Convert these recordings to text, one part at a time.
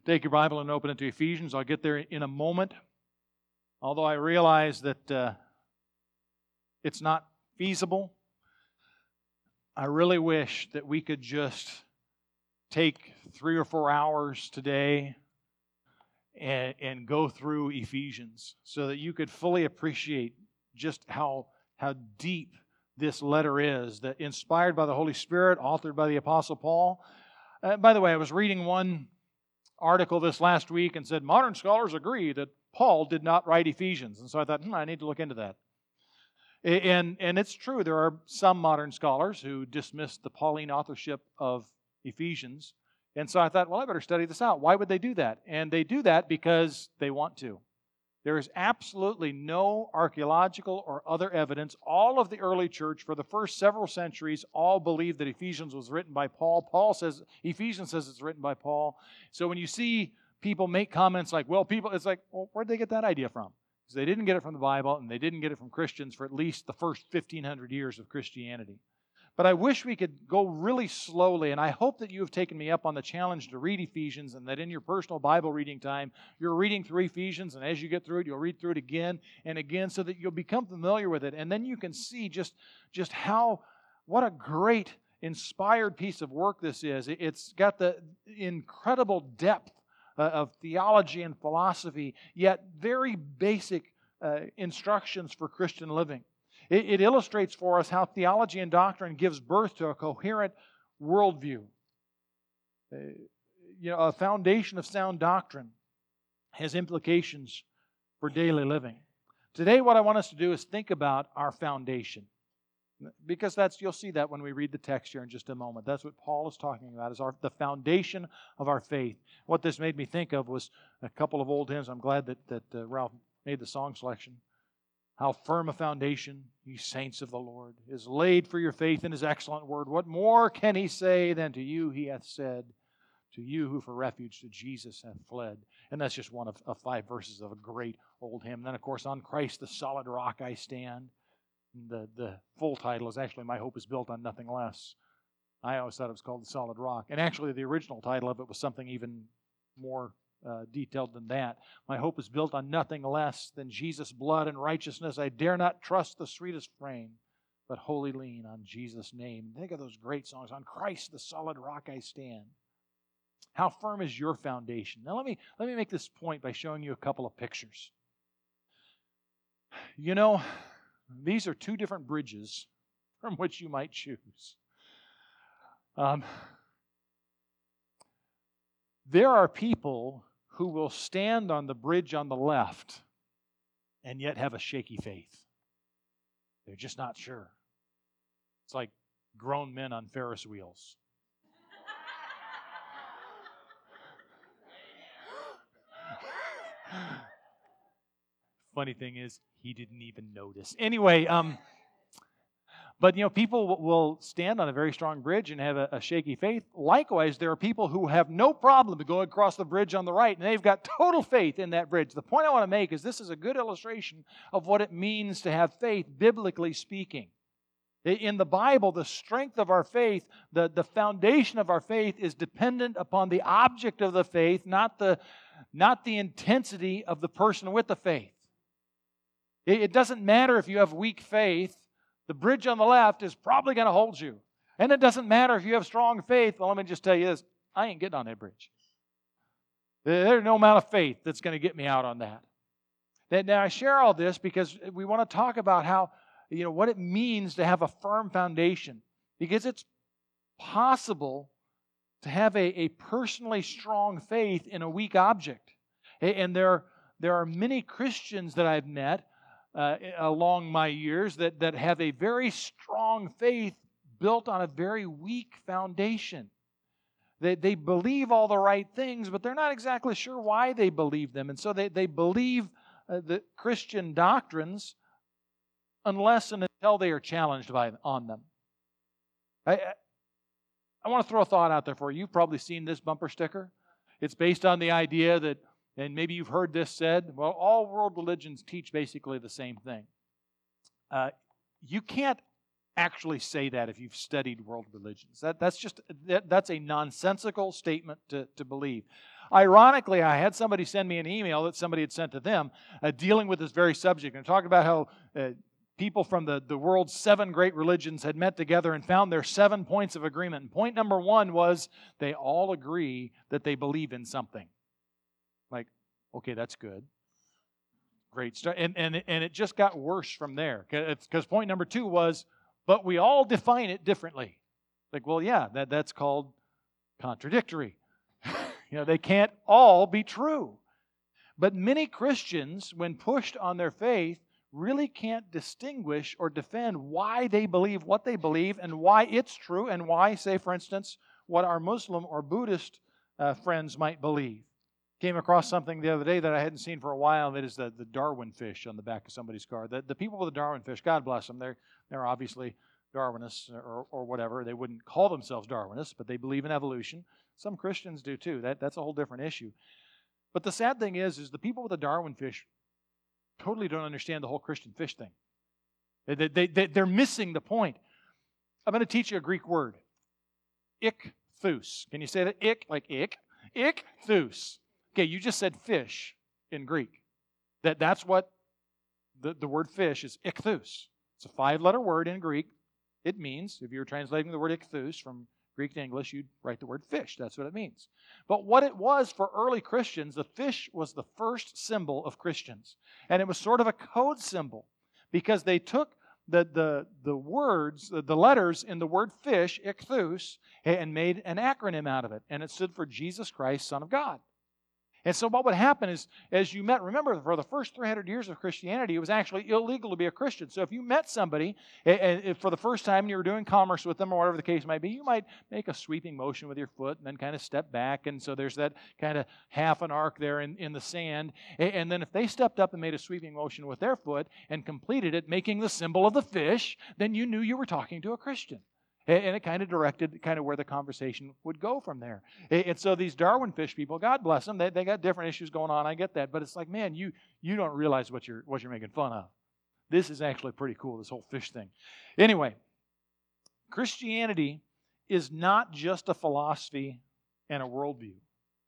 Take your Bible and open it to Ephesians. I'll get there in a moment. Although I realize that it's not feasible, I really wish that we could just take 3 or 4 hours today and go through Ephesians so that you could fully appreciate just how deep this letter is, that inspired by the Holy Spirit, authored by the Apostle Paul. By the way, I was reading one article this last week and said, modern scholars agree that Paul did not write Ephesians. And so I thought, I need to look into that. And it's true, there are some modern scholars who dismiss the Pauline authorship of Ephesians. And so I thought, well, I better study this out. Why would they do that? And they do that because they want to. There is absolutely no archaeological or other evidence. All of the early church for the first several centuries all believed that Ephesians was written by Paul. Ephesians says it's written by Paul. So when you see people make comments like, it's like, well, where'd they get that idea from? Because they didn't get it from the Bible, and they didn't get it from Christians for at least the first 1,500 years of Christianity. But I wish we could go really slowly, and I hope that you have taken me up on the challenge to read Ephesians, and that in your personal Bible reading time, you're reading through Ephesians, and as you get through it, you'll read through it again and again so that you'll become familiar with it. And then you can see just what a great inspired piece of work this is. It's got the incredible depth of theology and philosophy, yet very basic instructions for Christian living. It illustrates for us how theology and doctrine gives birth to a coherent worldview. A foundation of sound doctrine has implications for daily living. Today, what I want us to do is think about our foundation. Because you'll see that when we read the text here in just a moment. That's what Paul is talking about, is the foundation of our faith. What this made me think of was a couple of old hymns. I'm glad that Ralph made the song selection. How firm a foundation, ye saints of the Lord, is laid for your faith in His excellent word. What more can He say than to you He hath said, to you who for refuge to Jesus hath fled? And that's just one of 5 verses of a great old hymn. Then, of course, on Christ the solid rock I stand. The full title is actually My Hope is Built on Nothing Less. I always thought it was called The Solid Rock. And actually the original title of it was something even more detailed than that. My hope is built on nothing less than Jesus' blood and righteousness. I dare not trust the sweetest frame, but wholly lean on Jesus' name. Think of those great songs. On Christ, the solid rock I stand. How firm is your foundation? Now let me make this point by showing you a couple of pictures. These are 2 different bridges from which you might choose. There are people who will stand on the bridge on the left and yet have a shaky faith. They're just not sure. It's like grown men on Ferris wheels. Funny thing is, he didn't even notice. Anyway, but people will stand on a very strong bridge and have a shaky faith. Likewise, there are people who have no problem going across the bridge on the right, and they've got total faith in that bridge. The point I want to make is this is a good illustration of what it means to have faith, biblically speaking. In the Bible, the strength of our faith, the foundation of our faith is dependent upon the object of the faith, not the intensity of the person with the faith. It doesn't matter if you have weak faith. The bridge on the left is probably going to hold you. And it doesn't matter if you have strong faith. Well, let me just tell you this. I ain't getting on that bridge. There's no amount of faith that's going to get me out on that. Now, I share all this because we want to talk about how, what it means to have a firm foundation. Because it's possible to have a personally strong faith in a weak object. And there are many Christians that I've met along my years that have a very strong faith built on a very weak foundation. They believe all the right things, but they're not exactly sure why they believe them. And so they believe the Christian doctrines unless and until they are challenged on them. I want to throw a thought out there for you. You've probably seen this bumper sticker. It's based on the idea that, and maybe you've heard this said, well, all world religions teach basically the same thing. You can't actually say that if you've studied world religions. That's a nonsensical statement to believe. Ironically, I had somebody send me an email that somebody had sent to them dealing with this very subject and talking about how people from the world's 7 great religions had met together and found their 7 points of agreement. And point number 1 was they all agree that they believe in something. Like, okay, that's good. Great stuff. And it just got worse from there. Because point number 2 was, but we all define it differently. Like, well, yeah, that's called contradictory. They can't all be true. But many Christians, when pushed on their faith, really can't distinguish or defend why they believe what they believe and why it's true and why, say, for instance, what our Muslim or Buddhist friends might believe. Came across something the other day that I hadn't seen for a while. That is the Darwin fish on the back of somebody's car. The people with the Darwin fish, God bless them, they're obviously Darwinists or whatever. They wouldn't call themselves Darwinists, but they believe in evolution. Some Christians do too. That's a whole different issue. But the sad thing is the people with the Darwin fish totally don't understand the whole Christian fish thing. They're missing the point. I'm going to teach you a Greek word. Ichthus. Can you say that? Ich, like ich. Ichthus. Okay, you just said fish in Greek. That's what the word fish is, ichthus. It's a 5-letter word in Greek. It means, if you were translating the word ichthus from Greek to English, you'd write the word fish. That's what it means. But what it was for early Christians, the fish was the first symbol of Christians. And it was sort of a code symbol because they took the words, the letters in the word fish, ichthus, and made an acronym out of it. And it stood for Jesus Christ, Son of God. And so what would happen is, as you met, remember, for the first 300 years of Christianity, it was actually illegal to be a Christian. So if you met somebody for the first time and you were doing commerce with them or whatever the case might be, you might make a sweeping motion with your foot and then kind of step back. And so there's that kind of half an arc there in the sand. And then if they stepped up and made a sweeping motion with their foot and completed it, making the symbol of the fish, then you knew you were talking to a Christian. And it kind of directed where the conversation would go from there. And so these Darwin fish people, God bless them, they got different issues going on. I get that. But it's like, man, you don't realize what you're making fun of. This is actually pretty cool, this whole fish thing. Anyway, Christianity is not just a philosophy and a worldview.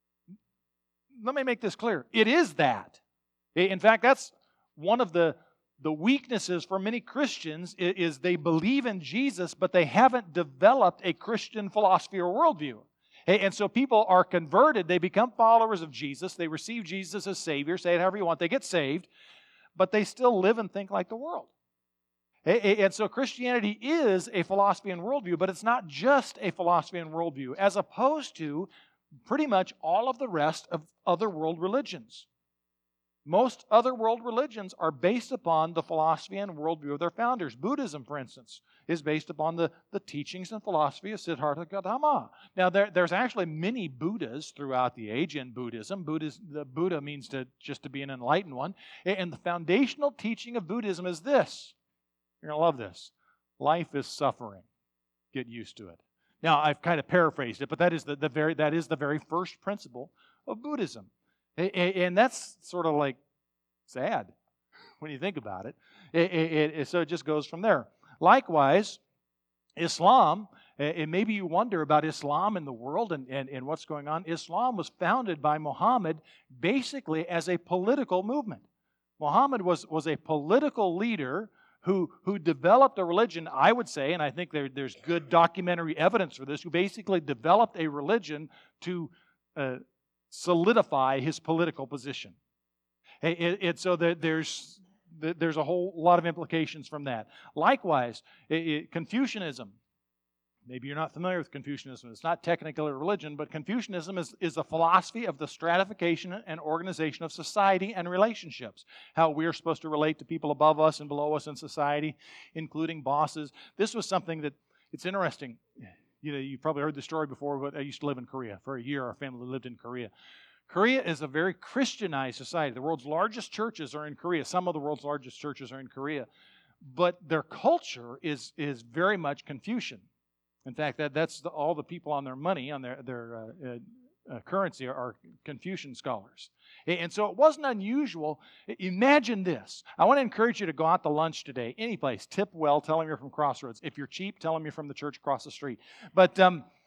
Let me make this clear. It is that. In fact, that's one of the weaknesses for many Christians is they believe in Jesus, but they haven't developed a Christian philosophy or worldview. And so people are converted. They become followers of Jesus. They receive Jesus as Savior. Say it however you want. They get saved, but they still live and think like the world. And so Christianity is a philosophy and worldview, but it's not just a philosophy and worldview, as opposed to pretty much all of the rest of other world religions. Most other world religions are based upon the philosophy and worldview of their founders. Buddhism, for instance, is based upon the teachings and philosophy of Siddhartha Gautama. Now, there's actually many Buddhas throughout the age in Buddhism. The Buddha means just to be an enlightened one. And the foundational teaching of Buddhism is this. You're going to love this. Life is suffering. Get used to it. Now, I've kind of paraphrased it, but that is the very first principle of Buddhism. And that's sort of like sad when you think about it. So it just goes from there. Likewise, Islam, and maybe you wonder about Islam in the world and what's going on. Islam was founded by Muhammad basically as a political movement. Muhammad was a political leader who developed a religion, I would say, and I think there's good documentary evidence for this, who basically developed a religion to solidify his political position. So there's a whole lot of implications from that. Likewise, Confucianism. Maybe you're not familiar with Confucianism. It's not technically a religion, but Confucianism is a philosophy of the stratification and organization of society and relationships. How we are supposed to relate to people above us and below us in society, including bosses. This was something that, it's interesting. You've probably heard the story before, but I used to live in Korea. For a year, our family lived in Korea. Korea is a very Christianized society. The world's largest churches are in Korea. Some of the world's largest churches are in Korea. But their culture is very much Confucian. In fact, that's all the people on their money, on their currency, are Confucian scholars. And so it wasn't unusual. Imagine this. I want to encourage you to go out to lunch today, any place. Tip well, tell them you're from Crossroads. If you're cheap, tell them you're from the church across the street. But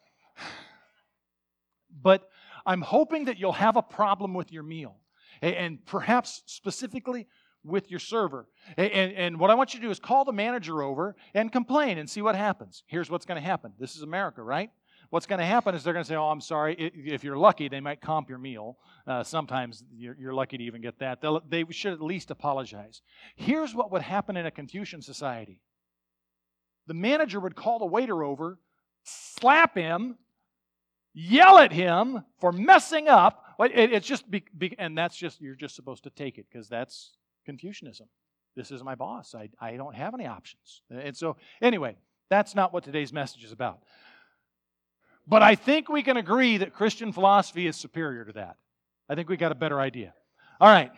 I'm hoping that you'll have a problem with your meal, and perhaps specifically with your server. And what I want you to do is call the manager over and complain and see what happens. Here's what's going to happen. This is America, right? What's going to happen is they're going to say, oh, I'm sorry. If you're lucky, they might comp your meal. Sometimes you're lucky to even get that. They should at least apologize. Here's what would happen in a Confucian society. The manager would call the waiter over, slap him, yell at him for messing up. It's just, and that's just, you're just supposed to take it because that's Confucianism. This is my boss. I don't have any options. And so, anyway, that's not what today's message is about. But I think we can agree that Christian philosophy is superior to that. I think we got a better idea. All right.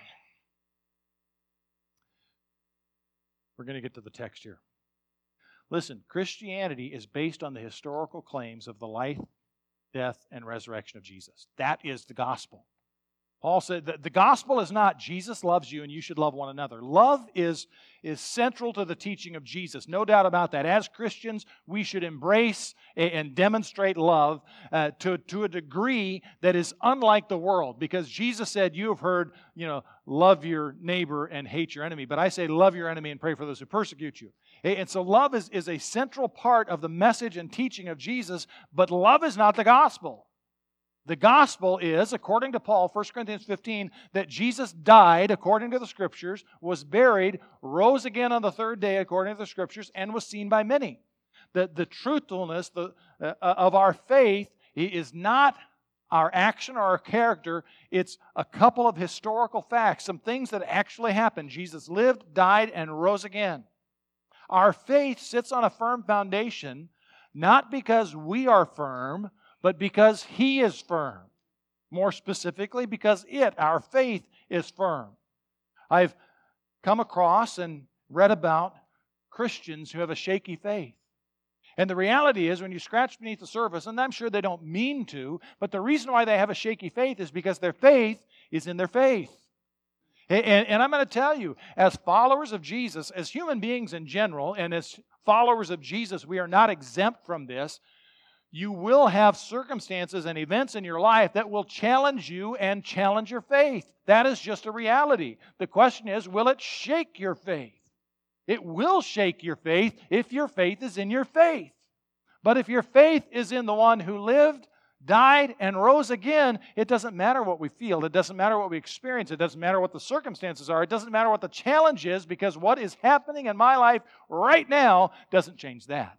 We're going to get to the text here. Listen, Christianity is based on the historical claims of the life, death, and resurrection of Jesus. That is the gospel. Paul said that the gospel is not Jesus loves you and you should love one another. Love is central to the teaching of Jesus. No doubt about that. As Christians, we should embrace and demonstrate love to a degree that is unlike the world. Because Jesus said, you have heard, love your neighbor and hate your enemy. But I say, love your enemy and pray for those who persecute you. And so love is a central part of the message and teaching of Jesus, but love is not the gospel. The gospel is, according to Paul, 1 Corinthians 15, that Jesus died according to the Scriptures, was buried, rose again on the third day according to the Scriptures, and was seen by many. The truthfulness of our faith is not our action or our character. It's a couple of historical facts, some things that actually happened. Jesus lived, died, and rose again. Our faith sits on a firm foundation, not because we are firm, but because He is firm. More specifically, because our faith, is firm. I've come across and read about Christians who have a shaky faith. And the reality is, when you scratch beneath the surface, and I'm sure they don't mean to, but the reason why they have a shaky faith is because their faith is in their faith. And I'm going to tell you, as followers of Jesus, as human beings in general, and as followers of Jesus, we are not exempt from this. You will have circumstances and events in your life that will challenge you and challenge your faith. That is just a reality. The question is, will it shake your faith? It will shake your faith if your faith is in your faith. But if your faith is in the one who lived, died, and rose again, it doesn't matter what we feel. It doesn't matter what we experience. It doesn't matter what the circumstances are. It doesn't matter what the challenge is, because what is happening in my life right now doesn't change that.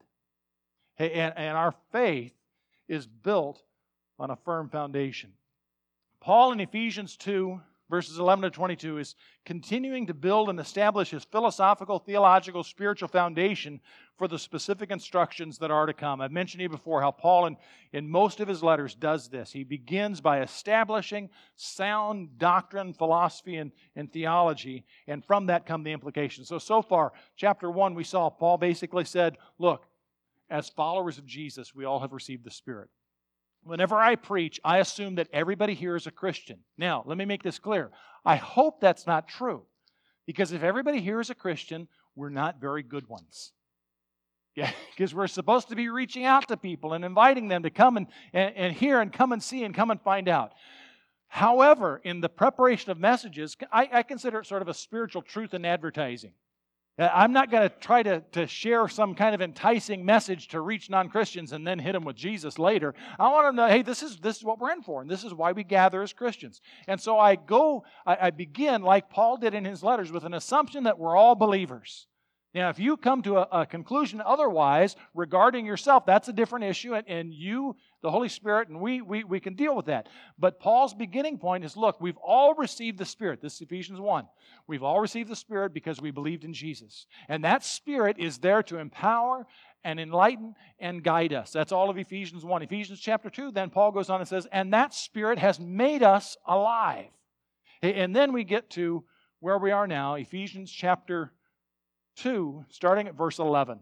And our faith is built on a firm foundation. Paul in Ephesians 2, verses 11 to 22, is continuing to build and establish his philosophical, theological, spiritual foundation for the specific instructions that are to come. I've mentioned to you before how Paul, in most of his letters, does this. He begins by establishing sound doctrine, philosophy, and theology, and from that come the implications. So far, chapter 1, we saw Paul basically said, look, as followers of Jesus, we all have received the Spirit. Whenever I preach, I assume that everybody here is a Christian. Now, let me make this clear. I hope that's not true. Because if everybody here is a Christian, we're not very good ones. Yeah, because we're supposed to be reaching out to people and inviting them to come and hear and come and see and come and find out. However, in the preparation of messages, I consider it sort of a spiritual truth in advertising. I'm not going to try to share some kind of enticing message to reach non-Christians and then hit them with Jesus later. I want them to know, hey, this is what we're in for, and this is why we gather as Christians. And so I begin, like Paul did in his letters, with an assumption that we're all believers. Now, if you come to a conclusion otherwise regarding yourself, that's a different issue, and you, the Holy Spirit, and we can deal with that. But Paul's beginning point is, look, we've all received the Spirit. This is Ephesians 1. We've all received the Spirit because we believed in Jesus. And that Spirit is there to empower and enlighten and guide us. That's all of Ephesians 1. Ephesians chapter 2, then Paul goes on and says, and that Spirit has made us alive. And then we get to where we are now, Ephesians chapter 2, starting at verse 11.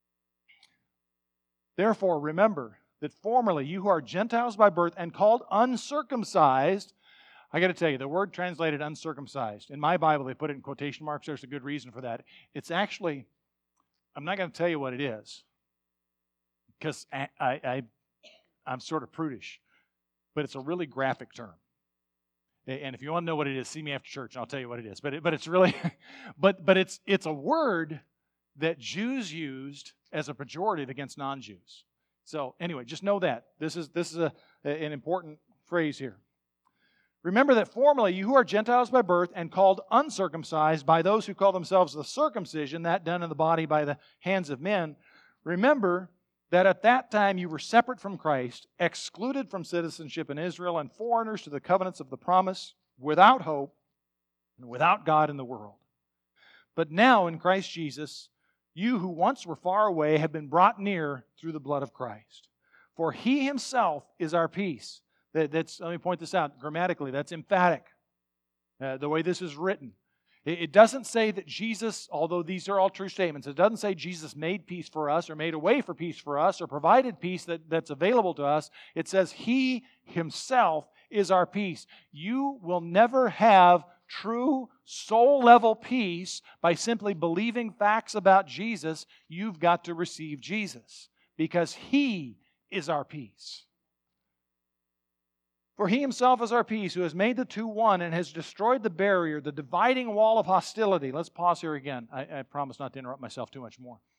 Therefore, remember that formerly you who are Gentiles by birth and called uncircumcised I got to tell you, the word translated uncircumcised, in my Bible they put it in quotation marks. There's a good reason for that. It's actually, I'm not going to tell you what it is, because I'm sort of prudish, but it's a really graphic term. And if you want to know what it is, see me after church, and I'll tell you what it is. But it's really, but it's a word that Jews used as a pejorative against non-Jews. So anyway, just know that this is an important phrase here. Remember that formerly you who are Gentiles by birth and called uncircumcised by those who call themselves the circumcision, that done in the body by the hands of men, remember that at that time you were separate from Christ, excluded from citizenship in Israel, and foreigners to the covenants of the promise, without hope and without God in the world. But now in Christ Jesus, you who once were far away have been brought near through the blood of Christ. For He Himself is our peace. Let me point this out grammatically. That's emphatic, the way this is written. It doesn't say that Jesus, although these are all true statements, it doesn't say Jesus made peace for us or made a way for peace for us or provided peace that's available to us. It says He Himself is our peace. You will never have true soul-level peace by simply believing facts about Jesus. You've got to receive Jesus because He is our peace. For He Himself is our peace, who has made the two one and has destroyed the barrier, the dividing wall of hostility. Let's pause here again. I promise not to interrupt myself too much more.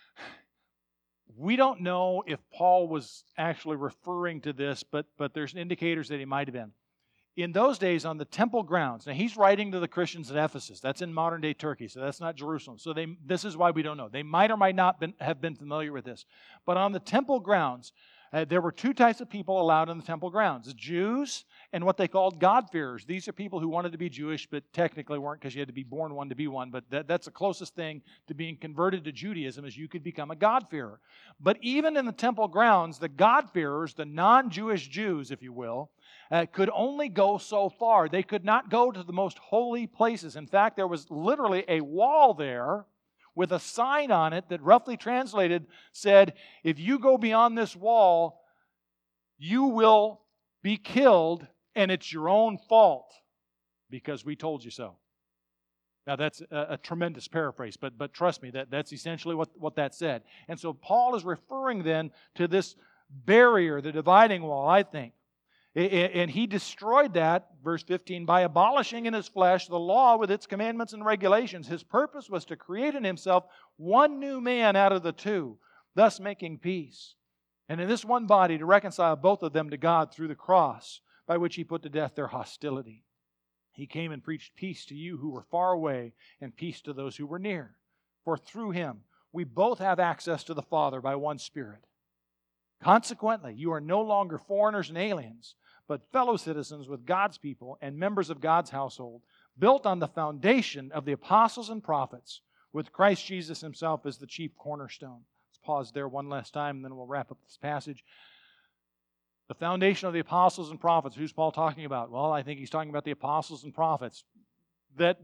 We don't know if Paul was actually referring to this, but there's indicators that he might have been. In those days, on the temple grounds, now he's writing to the Christians at Ephesus. That's in modern-day Turkey, so that's not Jerusalem. So this is why we don't know. They might or might not have been familiar with this. But on the temple grounds, there were two types of people allowed in the temple grounds, the Jews and what they called God-fearers. These are people who wanted to be Jewish, but technically weren't because you had to be born one to be one. But that's the closest thing to being converted to Judaism, is you could become a God-fearer. But even in the temple grounds, the God-fearers, the non-Jewish Jews, if you will, could only go so far. They could not go to the most holy places. In fact, there was literally a wall there with a sign on it that, roughly translated, said, if you go beyond this wall, you will be killed, and it's your own fault because we told you so. Now, that's a tremendous paraphrase, but trust me, that's essentially what that said. And so Paul is referring then to this barrier, the dividing wall, I think. And he destroyed that, verse 15, by abolishing in his flesh the law with its commandments and regulations. His purpose was to create in himself one new man out of the two, thus making peace. And in this one body to reconcile both of them to God through the cross, by which He put to death their hostility. He came and preached peace to you who were far away and peace to those who were near. For through Him we both have access to the Father by one Spirit. Consequently, you are no longer foreigners and aliens, but fellow citizens with God's people and members of God's household, built on the foundation of the apostles and prophets, with Christ Jesus Himself as the chief cornerstone. Let's pause there one last time, and then we'll wrap up this passage. The foundation of the apostles and prophets, who's Paul talking about? Well, I think he's talking about the apostles and prophets. That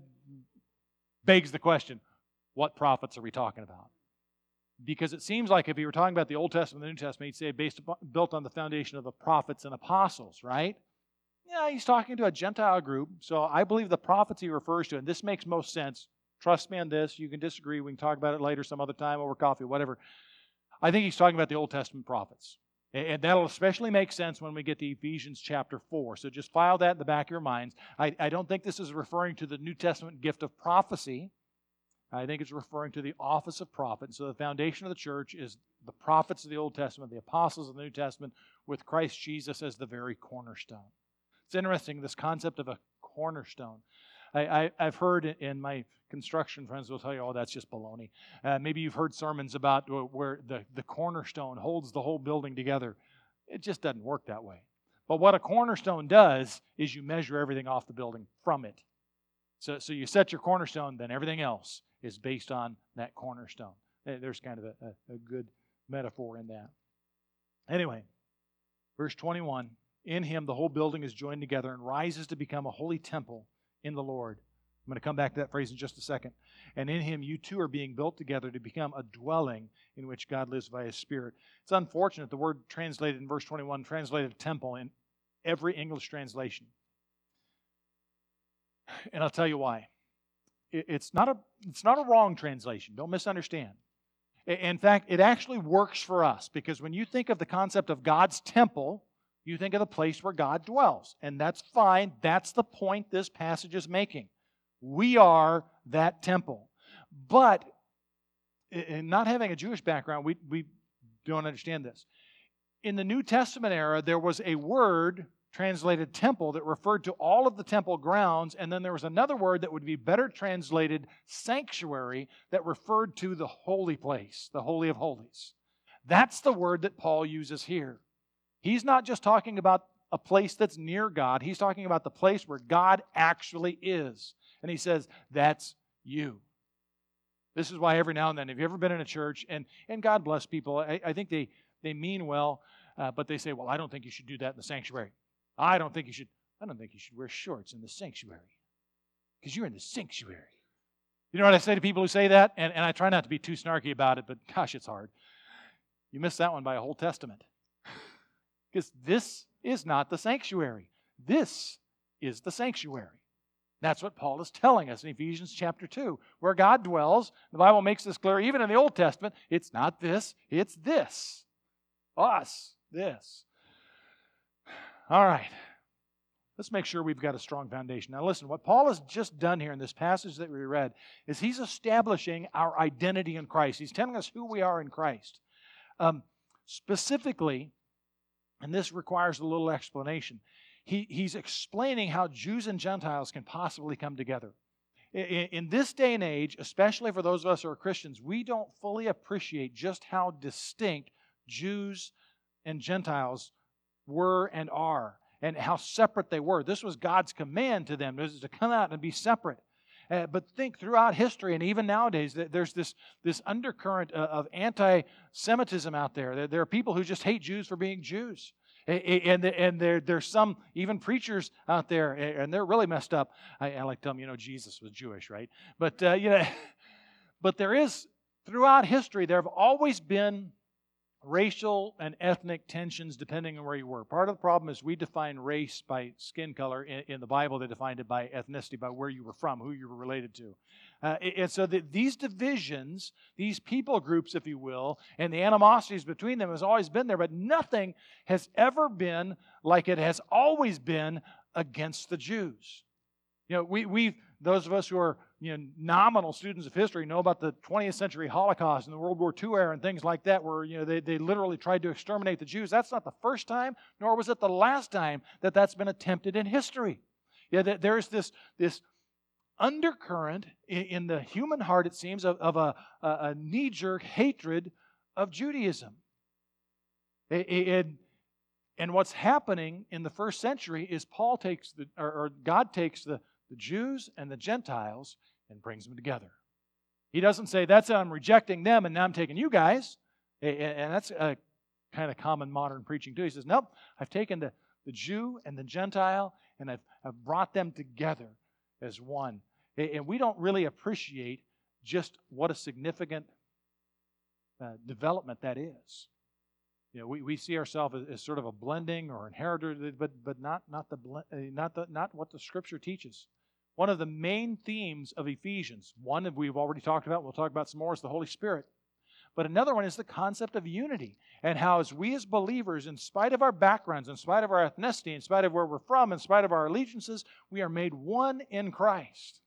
begs the question, what prophets are we talking about? Because it seems like if he were talking about the Old Testament and the New Testament, he'd say built on the foundation of the prophets and apostles, right? Yeah, he's talking to a Gentile group, so I believe the prophets he refers to, and this makes most sense. Trust me on this. You can disagree. We can talk about it later some other time over coffee, whatever. I think he's talking about the Old Testament prophets. And that'll especially make sense when we get to Ephesians chapter 4. So just file that in the back of your minds. I don't think this is referring to the New Testament gift of prophecy. I think it's referring to the office of prophet. So the foundation of the church is the prophets of the Old Testament, the apostles of the New Testament, with Christ Jesus as the very cornerstone. It's interesting, this concept of a cornerstone. I've heard in my construction friends will tell you, oh, that's just baloney. Maybe you've heard sermons about where the cornerstone holds the whole building together. It just doesn't work that way. But what a cornerstone does is you measure everything off the building from it. So you set your cornerstone, then everything else is based on that cornerstone. There's kind of a good metaphor in that. Anyway, verse 21, in Him the whole building is joined together and rises to become a holy temple in the Lord. I'm going to come back to that phrase in just a second. And in Him you too are being built together to become a dwelling in which God lives by His Spirit. It's unfortunate the word translated in verse 21, translated temple in every English translation. And I'll tell you why. It's not a wrong translation. Don't misunderstand. In fact, it actually works for us because when you think of the concept of God's temple, you think of the place where God dwells. And that's fine. That's the point this passage is making. We are that temple. But in not having a Jewish background, we don't understand this. In the New Testament era, there was a word translated temple that referred to all of the temple grounds, and then there was another word that would be better translated sanctuary that referred to the holy place, the Holy of Holies. That's the word that Paul uses here. He's not just talking about a place that's near God. He's talking about the place where God actually is. And he says, that's you. This is why every now and then, have you ever been in a church, and God bless people, I think they mean well, but they say, well, I don't think you should do that in the sanctuary. I don't think you should wear shorts in the sanctuary because you're in the sanctuary. You know what I say to people who say that? And I try not to be too snarky about it, but gosh, it's hard. You missed that one by a whole testament. Because this is not the sanctuary. This is the sanctuary. That's what Paul is telling us in Ephesians chapter 2. Where God dwells, the Bible makes this clear, even in the Old Testament, it's not this, it's this. Us, this. All right. Let's make sure we've got a strong foundation. Now listen, what Paul has just done here in this passage that we read is he's establishing our identity in Christ. He's telling us who we are in Christ. Specifically, and this requires a little explanation, he's explaining how Jews and Gentiles can possibly come together. In this day and age, especially for those of us who are Christians, we don't fully appreciate just how distinct Jews and Gentiles were and are, and how separate they were. This was God's command to them, to come out and be separate. But think throughout history, and even nowadays, there's this undercurrent of anti-Semitism out there. There are people who just hate Jews for being Jews. And there's some, even preachers out there, and they're really messed up. I like to tell them, Jesus was Jewish, right? But, but there is, throughout history, there have always been racial and ethnic tensions depending on where you were. Part of the problem is we define race by skin color. In the Bible, they defined it by ethnicity, by where you were from, who you were related to. And so these divisions, these people groups, if you will, and the animosities between them has always been there, but nothing has ever been like it has always been against the Jews. Those of us who are nominal students of history know about the 20th century Holocaust and the World War II era and things like that, where they literally tried to exterminate the Jews. That's not the first time, nor was it the last time that's been attempted in history. There's this undercurrent in the human heart, it seems, of a knee-jerk hatred of Judaism. And what's happening in the first century is God takes the Jews and the Gentiles and brings them together. He doesn't say, I'm rejecting them and now I'm taking you guys. And that's a kind of common modern preaching too. He says, nope, I've taken the Jew and the Gentile and I've brought them together as one. And we don't really appreciate just what a significant development that is. We see ourselves as sort of a blending or inheritor, but not what the Scripture teaches. One of the main themes of Ephesians, one that we've already talked about, we'll talk about some more, is the Holy Spirit. But another one is the concept of unity, and how as we as believers, in spite of our backgrounds, in spite of our ethnicity, in spite of where we're from, in spite of our allegiances, we are made one in Christ.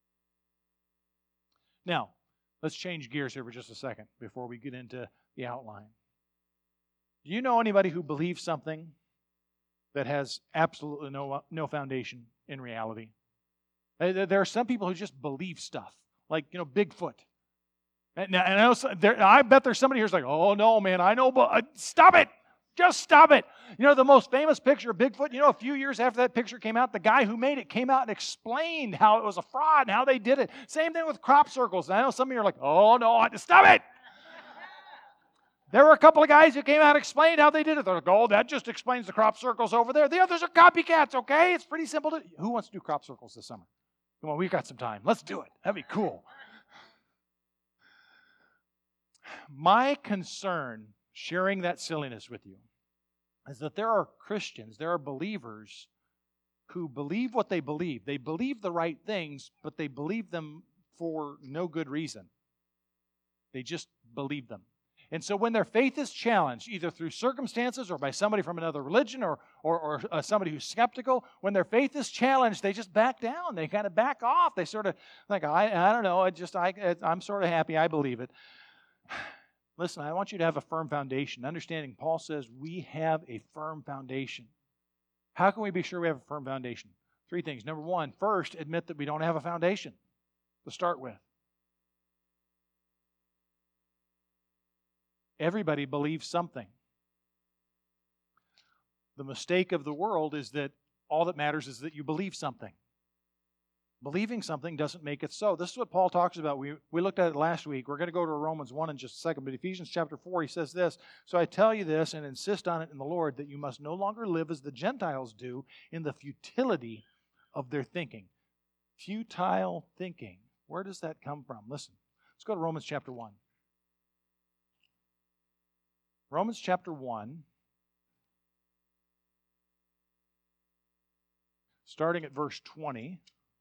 Now, let's change gears here for just a second before we get into the outline. Do you know anybody who believes something that has absolutely no foundation in reality? There are some people who just believe stuff, like Bigfoot. And I bet there's somebody who's like, oh no, man, I know, but stop it, just stop it. The most famous picture of Bigfoot. A few years after that picture came out, the guy who made it came out and explained how it was a fraud and how they did it. Same thing with crop circles. And I know some of you are like, oh no, stop it. There were a couple of guys who came out and explained how they did it. They're like, oh, that just explains the crop circles over there. The others are copycats, okay? It's pretty simple. Who wants to do crop circles this summer? Come on, we've got some time. Let's do it. That'd be cool. My concern, sharing that silliness with you, is that there are Christians, there are believers who believe what they believe. They believe the right things, but they believe them for no good reason. They just believe them. And so when their faith is challenged, either through circumstances or by somebody from another religion or somebody who's skeptical, when their faith is challenged, they just back down. They kind of back off. They sort of like, I don't know, I'm sort of happy, I believe it. Listen, I want you to have a firm foundation. Understanding, Paul says we have a firm foundation. How can we be sure we have a firm foundation? 3 things. Number 1, first, admit that we don't have a foundation to start with. Everybody believes something. The mistake of the world is that all that matters is that you believe something. Believing something doesn't make it so. This is what Paul talks about. We looked at it last week. We're going to go to Romans 1 in just a second. But Ephesians chapter 4, he says this, "So I tell you this and insist on it in the Lord, that you must no longer live as the Gentiles do in the futility of their thinking." Futile thinking. Where does that come from? Listen, let's go to Romans chapter 1. Romans chapter 1, starting at verse 20,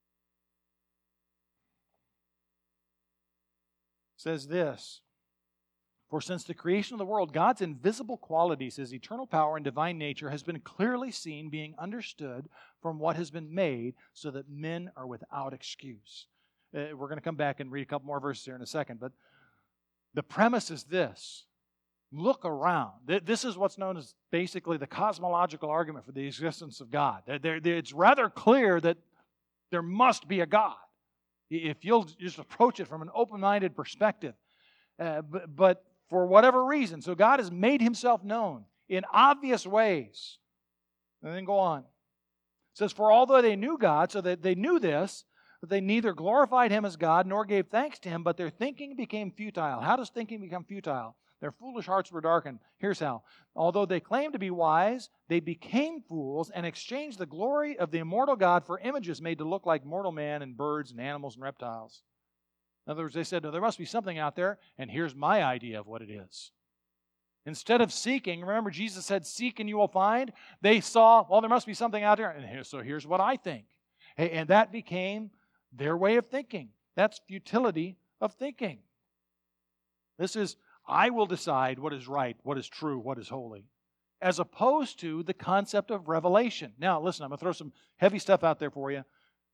says this, "For since the creation of the world, God's invisible qualities, His eternal power and divine nature, has been clearly seen, being understood from what has been made, so that men are without excuse." We're going to come back and read a couple more verses here in a second, but the premise is this. Look around. This is what's known as basically the cosmological argument for the existence of God. It's rather clear that there must be a God, if you'll just approach it from an open-minded perspective. But for whatever reason, so God has made Himself known in obvious ways. And then go on. It says, "For although they knew God," so that they knew this, "that they neither glorified Him as God nor gave thanks to Him, but their thinking became futile." How does thinking become futile? Their foolish hearts were darkened. Here's how. "Although they claimed to be wise, they became fools and exchanged the glory of the immortal God for images made to look like mortal man and birds and animals and reptiles." In other words, they said, "No, there must be something out there, and here's my idea of what it is." Instead of seeking, remember Jesus said, "Seek and you will find." They saw, well, there must be something out there, and so here's what I think. And that became their way of thinking. That's futility of thinking. This is, I will decide what is right, what is true, what is holy, as opposed to the concept of revelation. Now, listen, I'm going to throw some heavy stuff out there for you.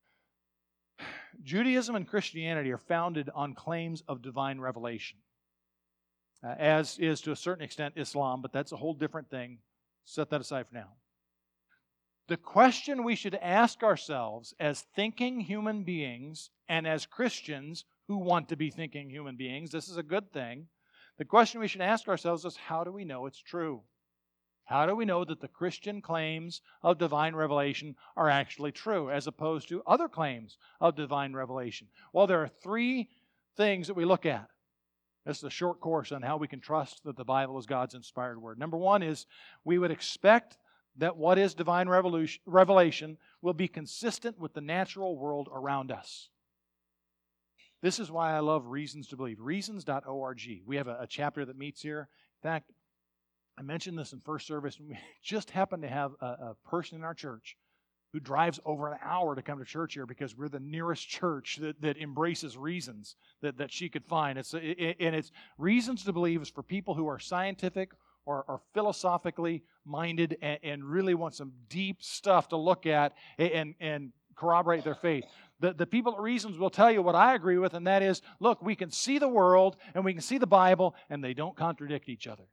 Judaism and Christianity are founded on claims of divine revelation, as is to a certain extent Islam, but that's a whole different thing. Set that aside for now. The question we should ask ourselves as thinking human beings and as Christians who want to be thinking human beings, this is a good thing. The question we should ask ourselves is, how do we know it's true? How do we know that the Christian claims of divine revelation are actually true, as opposed to other claims of divine revelation? Well, there are 3 things that we look at. This is a short course on how we can trust that the Bible is God's inspired word. Number 1 is, we would expect that what is divine revelation will be consistent with the natural world around us. This is why I love Reasons to Believe. Reasons.org. We have a chapter that meets here. In fact, I mentioned this in first service. We just happen to have a person in our church who drives over an hour to come to church here because we're the nearest church that embraces Reasons that she could find. It's Reasons to Believe is for people who are scientific or philosophically minded and really want some deep stuff to look at and corroborate their faith. The people at Reasons will tell you what I agree with, and that is, look, we can see the world and we can see the Bible, and they don't contradict each other.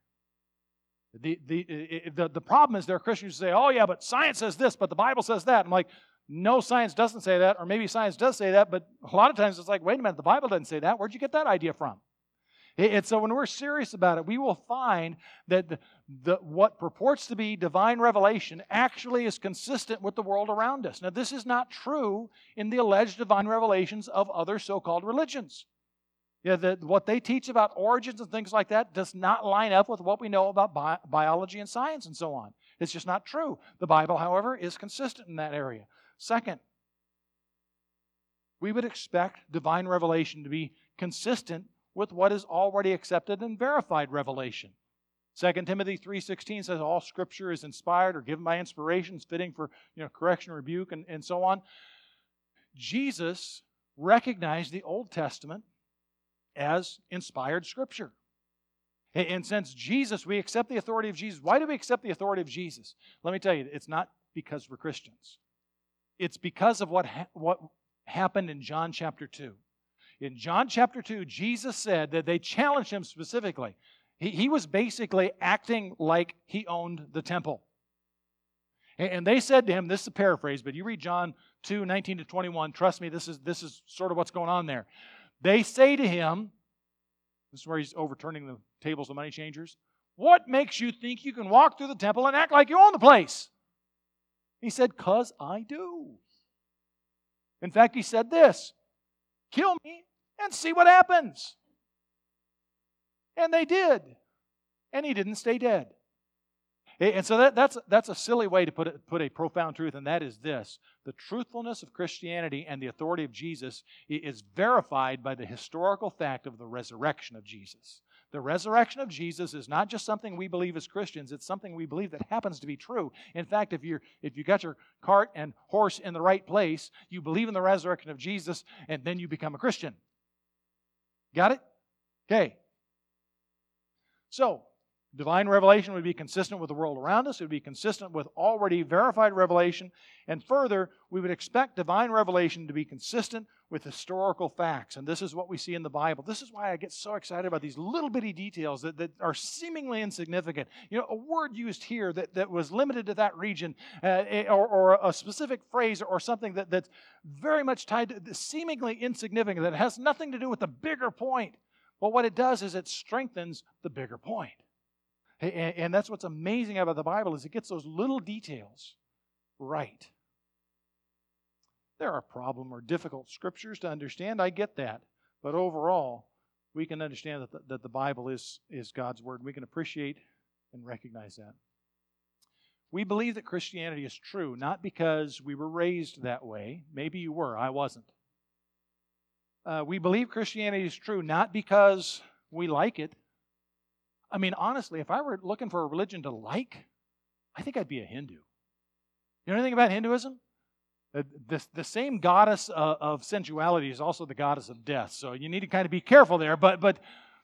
The problem is there are Christians who say, oh yeah, but science says this, but the Bible says that. I'm like, no, science doesn't say that, or maybe science does say that, but a lot of times it's like, wait a minute, the Bible doesn't say that. Where'd you get that idea from? And so when we're serious about it, we will find that what purports to be divine revelation actually is consistent with the world around us. Now, this is not true in the alleged divine revelations of other so-called religions. What they teach about origins and things like that does not line up with what we know about biology and science and so on. It's just not true. The Bible, however, is consistent in that area. Second, we would expect divine revelation to be consistent with what is already accepted and verified revelation. 2 Timothy 3:16 says all Scripture is inspired or given by inspiration, it's fitting for correction, rebuke, and so on. Jesus recognized the Old Testament as inspired Scripture. And since Jesus, we accept the authority of Jesus. Why do we accept the authority of Jesus? Let me tell you, it's not because we're Christians. It's because of what happened in John chapter 2. In John chapter 2, Jesus said that they challenged him specifically. He was basically acting like he owned the temple. And they said to him, this is a paraphrase, but you read John 2:19-21, trust me, this is sort of what's going on there. They say to him, this is where he's overturning the tables of money changers, what makes you think you can walk through the temple and act like you own the place? He said, 'cause I do. In fact, he said this, kill me and see what happens. And they did. And he didn't stay dead. And so that's a silly way to put a profound truth, and that is this. The truthfulness of Christianity and the authority of Jesus is verified by the historical fact of the resurrection of Jesus. The resurrection of Jesus is not just something we believe as Christians, it's something we believe that happens to be true. In fact, if you got your cart and horse in the right place, you believe in the resurrection of Jesus, and then you become a Christian. Got it? Okay. So, divine revelation would be consistent with the world around us. It would be consistent with already verified revelation. And further, we would expect divine revelation to be consistent with historical facts. And this is what we see in the Bible. This is why I get so excited about these little bitty details that are seemingly insignificant. A word used here that was limited to that region, or a specific phrase or something that's very much tied to seemingly insignificant, that has nothing to do with the bigger point. Well, what it does is it strengthens the bigger point. And that's what's amazing about the Bible, is it gets those little details right. There are problem or difficult scriptures to understand. I get that. But overall, we can understand that the Bible is God's Word. We can appreciate and recognize that. We believe that Christianity is true, not because we were raised that way. Maybe you were. I wasn't. We believe Christianity is true, not because we like it. I mean, honestly, if I were looking for a religion to like, I think I'd be a Hindu. You know anything about Hinduism? The same goddess of sensuality is also the goddess of death. So you need to kind of be careful there. But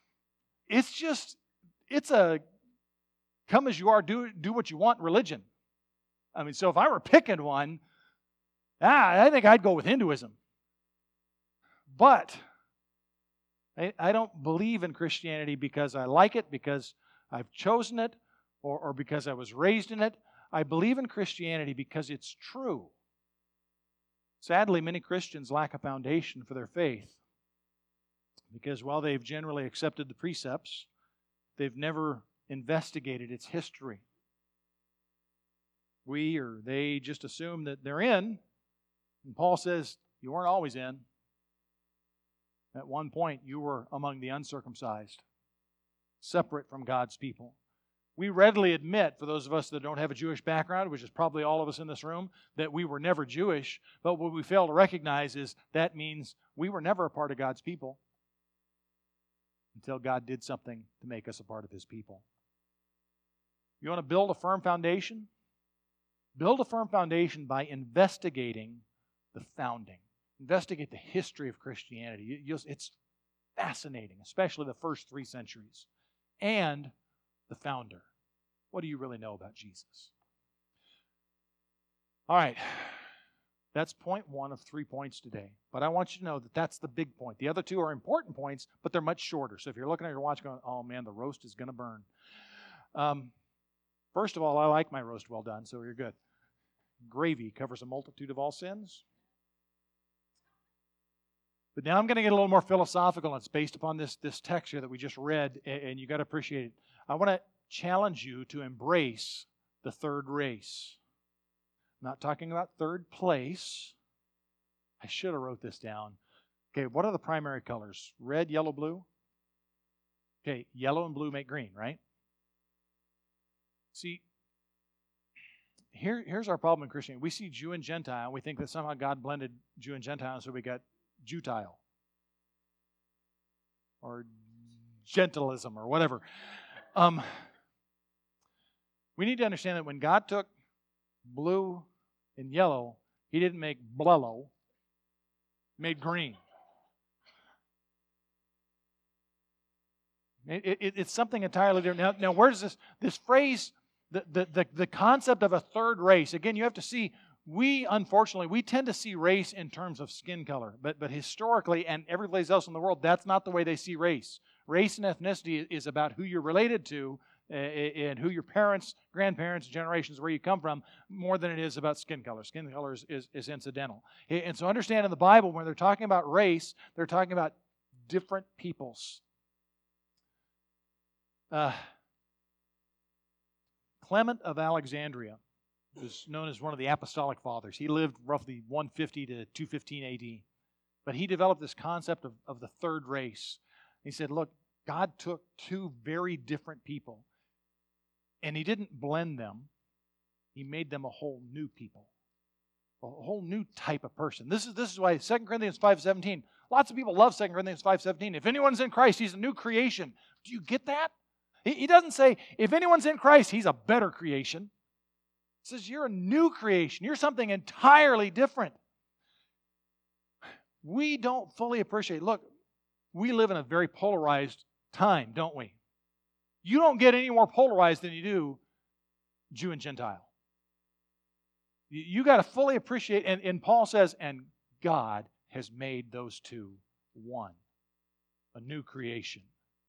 it's a come as you are, do what you want religion. I mean, so if I were picking one, I think I'd go with Hinduism. But I don't believe in Christianity because I like it, because I've chosen it, or because I was raised in it. I believe in Christianity because it's true. Sadly, many Christians lack a foundation for their faith because while they've generally accepted the precepts, they've never investigated its history. We or they just assume that they're in, and Paul says, you weren't always in. At one point, you were among the uncircumcised, separate from God's people. We readily admit, for those of us that don't have a Jewish background, which is probably all of us in this room, that we were never Jewish, but what we fail to recognize is that means we were never a part of God's people until God did something to make us a part of His people. You want to build a firm foundation? Build a firm foundation by investigating the founding. Investigate the history of Christianity. It's fascinating, especially the first 3 centuries. And the founder. What do you really know about Jesus? All right. That's point 1 of 3 points today. But I want you to know that that's the big point. The other 2 are important points, but they're much shorter. So if you're looking at your watch going, oh man, the roast is going to burn. First of all, I like my roast well done, so you're good. Gravy covers a multitude of all sins. But now I'm going to get a little more philosophical, and it's based upon this text here that we just read, and you got to appreciate it. I want to challenge you to embrace the third race. I'm not talking about third place. I should have wrote this down. Okay, what are the primary colors? Red, yellow, blue? Okay, yellow and blue make green, right? See, here's our problem in Christianity. We see Jew and Gentile, and we think that somehow God blended Jew and Gentile, so we got Jutile or gentilism or whatever. We need to understand that when God took blue and yellow, He didn't make blello, He made green. It's something entirely different. Now where does this phrase, the concept of a third race, again, you have to see, unfortunately, we tend to see race in terms of skin color. But historically, and every place else in the world, that's not the way they see race. Race and ethnicity is about who you're related to and who your parents, grandparents, generations, where you come from, more than it is about skin color. Skin color is incidental. And so understand in the Bible, when they're talking about race, they're talking about different peoples. Clement of Alexandria is known as one of the apostolic fathers. He lived roughly 150 to 215 AD. But he developed this concept of the third race. He said, look, God took two very different people, and He didn't blend them. He made them a whole new people, a whole new type of person. This is why 2 Corinthians 5:17, lots of people love 2 Corinthians 5:17. If anyone's in Christ, he's a new creation. Do you get that? He doesn't say, if anyone's in Christ, he's a better creation. He says, you're a new creation. You're something entirely different. We don't fully appreciate. Look, we live in a very polarized time, don't we? You don't get any more polarized than you do Jew and Gentile. You got to fully appreciate, and Paul says, and God has made those two one, a new creation.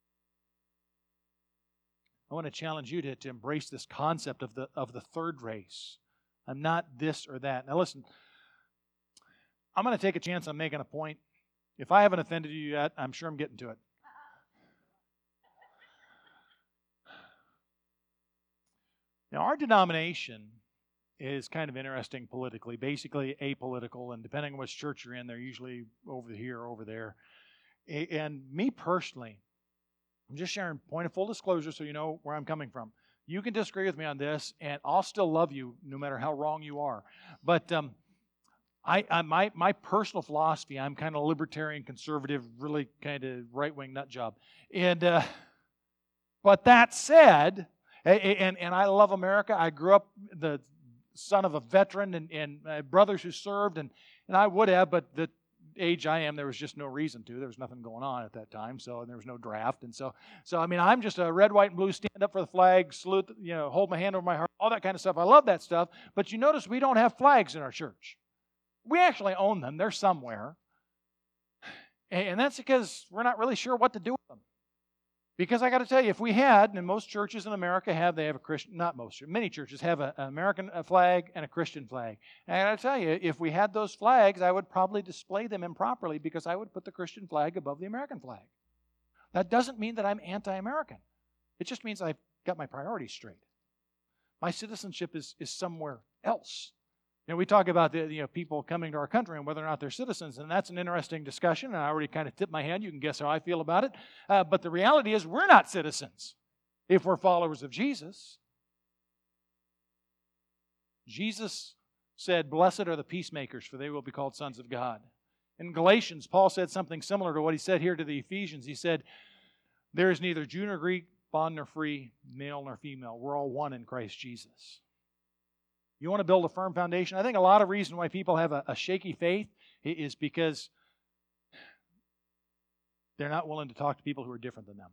I want to challenge you to embrace this concept of the third race. I'm not this or that. Now listen, I'm going to take a chance on making a point. If I haven't offended you yet, I'm sure I'm getting to it. Now, our denomination is kind of interesting politically, basically apolitical, and depending on which church you're in, they're usually over here or over there. And me personally, I'm just sharing point of full disclosure so you know where I'm coming from. You can disagree with me on this, and I'll still love you no matter how wrong you are. But my personal philosophy, I'm kind of libertarian, conservative, really kind of right-wing nut job. And but that said, and I love America. I grew up the son of a veteran and brothers who served, and I would have, but the age I am, there was just no reason to. There was nothing going on at that time, so there was no draft. And so I mean, I'm just a red, white, and blue, stand up for the flag, salute, hold my hand over my heart, all that kind of stuff. I love that stuff. But you notice we don't have flags in our church. We actually own them. They're somewhere. And that's because we're not really sure what to do with them. Because I got to tell you, if we had, and most churches in America they have a Christian, not most, many churches have an American flag and a Christian flag. And I got to tell you, if we had those flags, I would probably display them improperly because I would put the Christian flag above the American flag. That doesn't mean that I'm anti-American. It just means I've got my priorities straight. My citizenship is somewhere else. We talk about the people coming to our country and whether or not they're citizens, and that's an interesting discussion, and I already kind of tipped my hand. You can guess how I feel about it. But the reality is we're not citizens if we're followers of Jesus. Jesus said, "Blessed are the peacemakers, for they will be called sons of God." In Galatians, Paul said something similar to what he said here to the Ephesians. He said, "There is neither Jew nor Greek, bond nor free, male nor female. We're all one in Christ Jesus." You want to build a firm foundation? I think a lot of reason why people have a shaky faith is because they're not willing to talk to people who are different than them.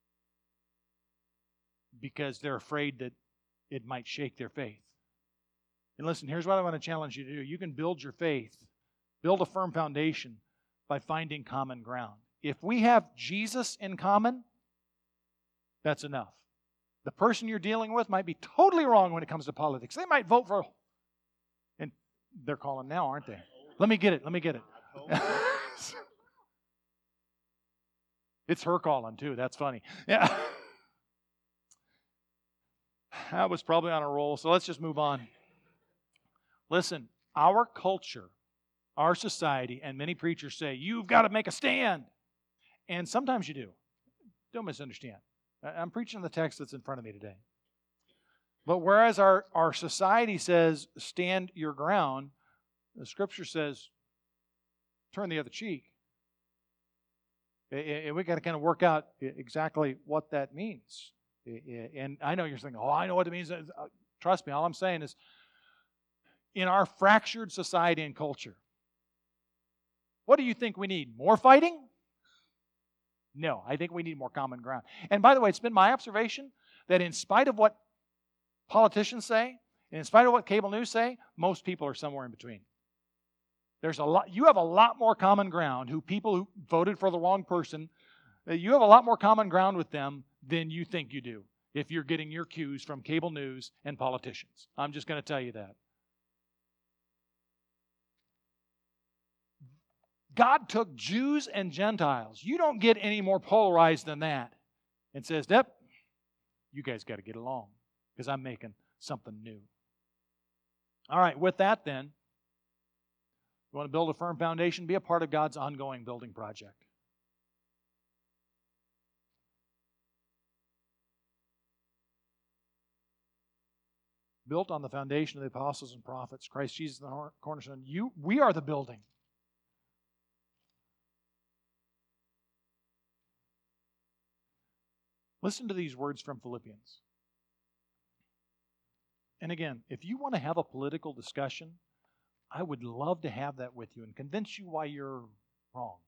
Because they're afraid that it might shake their faith. And listen, here's what I want to challenge you to do. You can build your faith, build a firm foundation by finding common ground. If we have Jesus in common, that's enough. The person you're dealing with might be totally wrong when it comes to politics. They might vote for, and they're calling now, aren't they? Let me get it. It's her calling too. That's funny. Yeah. I was probably on a roll, so let's just move on. Listen, our culture, our society, and many preachers say, you've got to make a stand. And sometimes you do. Don't misunderstand. I'm preaching the text that's in front of me today. But whereas our society says, stand your ground, the Scripture says, turn the other cheek. And we got to kind of work out exactly what that means. And I know you're thinking, oh, I know what it means. Trust me, all I'm saying is, in our fractured society and culture, what do you think we need? More fighting? No, I think we need more common ground. And by the way, it's been my observation that in spite of what politicians say, and in spite of what cable news say, most people are somewhere in between. There's a lot. You have a lot more common ground. People who voted for the wrong person, you have a lot more common ground with them than you think you do if you're getting your cues from cable news and politicians. I'm just going to tell you that. God took Jews and Gentiles. You don't get any more polarized than that. And says, yep, you guys got to get along because I'm making something new. All right, with that then, you want to build a firm foundation, be a part of God's ongoing building project. Built on the foundation of the apostles and prophets, Christ Jesus the cornerstone. We are the building. Listen to these words from Philippians. And again, if you want to have a political discussion, I would love to have that with you and convince you why you're wrong.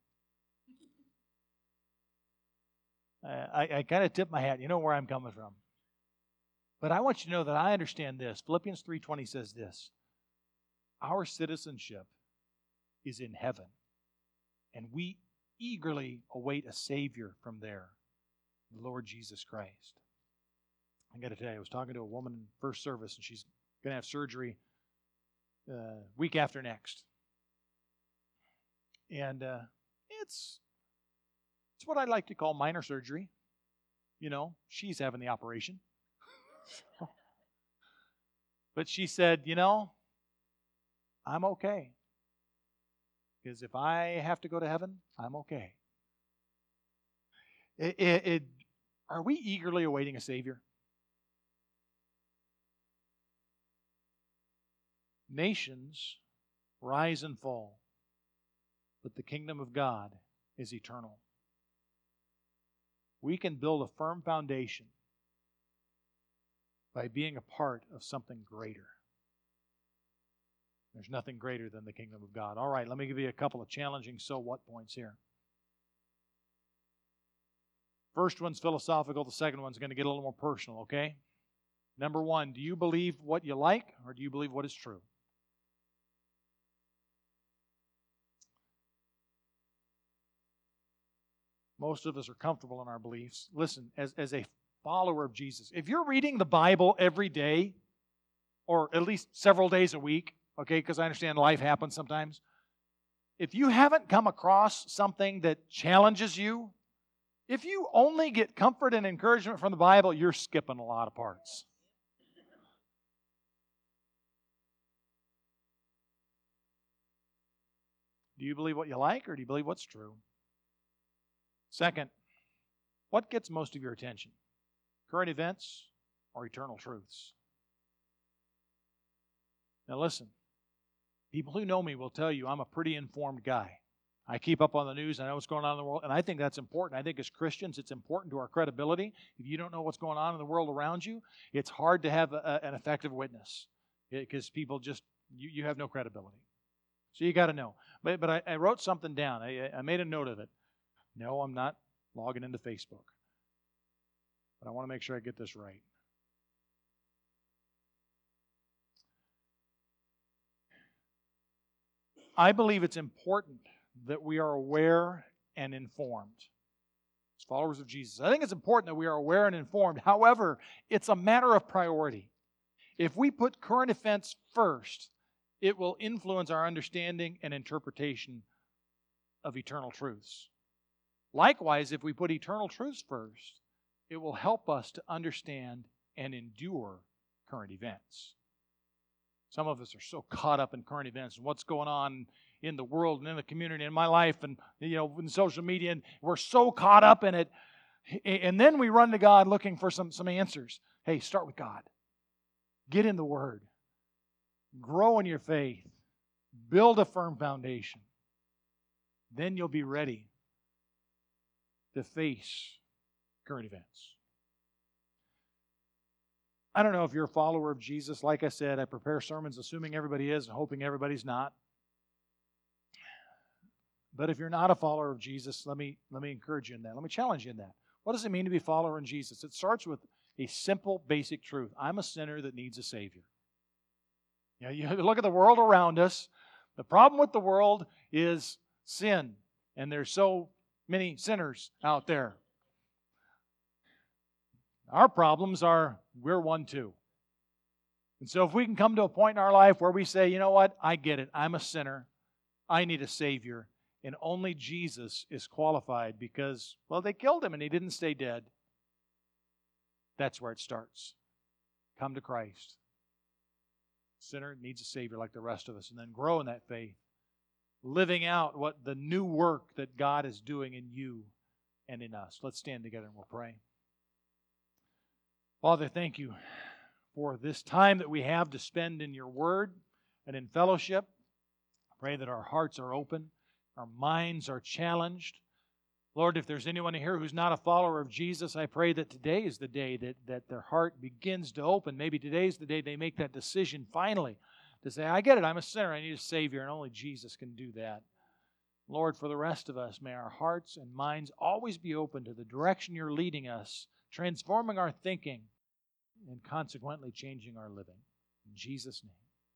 I kind of tip my hat. You know where I'm coming from. But I want you to know that I understand this. Philippians 3:20 says this. Our citizenship is in heaven, and we eagerly await a Savior from there, the Lord Jesus Christ. I got to tell you, I was talking to a woman in first service, and she's going to have surgery week after next. And it's what I like to call minor surgery. You know, she's having the operation. But she said, you know, I'm okay. Because if I have to go to heaven, I'm okay. Are we eagerly awaiting a Savior? Nations rise and fall, but the kingdom of God is eternal. We can build a firm foundation by being a part of something greater. There's nothing greater than the kingdom of God. All right, let me give you a couple of challenging so what points here. First one's philosophical, the second one's going to get a little more personal, okay? Number one, do you believe what you like or do you believe what is true? Most of us are comfortable in our beliefs. Listen, as a follower of Jesus, if you're reading the Bible every day, or at least several days a week, okay, because I understand life happens sometimes, if you haven't come across something that challenges you, if you only get comfort and encouragement from the Bible, you're skipping a lot of parts. Do you believe what you like or do you believe what's true? Second, what gets most of your attention? Current events or eternal truths? Now listen, people who know me will tell you I'm a pretty informed guy. I keep up on the news. I know what's going on in the world, and I think that's important. I think as Christians, it's important to our credibility. If you don't know what's going on in the world around you, it's hard to have an effective witness because people just, you have no credibility. So you got to know. But I wrote something down. I made a note of it. No, I'm not logging into Facebook. But I want to make sure I get this right. I believe it's important that we are aware and informed as followers of Jesus. I think it's important that we are aware and informed. However, it's a matter of priority. If we put current events first, it will influence our understanding and interpretation of eternal truths. Likewise, if we put eternal truths first, it will help us to understand and endure current events. Some of us are so caught up in current events and what's going on in the world and in the community, in my life, and in social media, and we're so caught up in it. And then we run to God looking for some answers. Hey, start with God. Get in the Word. Grow in your faith. Build a firm foundation. Then you'll be ready to face current events. I don't know if you're a follower of Jesus. Like I said, I prepare sermons assuming everybody is and hoping everybody's not. But if you're not a follower of Jesus, let me encourage you in that. Let me challenge you in that. What does it mean to be a follower in Jesus? It starts with a simple, basic truth. I'm a sinner that needs a Savior. You look at the world around us. The problem with the world is sin, and there's so many sinners out there. Our problems are we're one too. And so if we can come to a point in our life where we say, you know what, I get it. I'm a sinner. I need a Savior. And only Jesus is qualified because, well, they killed him and he didn't stay dead. That's where it starts. Come to Christ. Sinner needs a Savior like the rest of us, and then grow in that faith, living out what the new work that God is doing in you and in us. Let's stand together and we'll pray. Father, thank you for this time that we have to spend in your word and in fellowship. I pray that our hearts are open, our minds are challenged. Lord, if there's anyone here who's not a follower of Jesus, I pray that today is the day that their heart begins to open. Maybe today's the day they make that decision finally to say, I get it, I'm a sinner, I need a Savior, and only Jesus can do that. Lord, for the rest of us, may our hearts and minds always be open to the direction you're leading us, transforming our thinking, and consequently changing our living. In Jesus' name.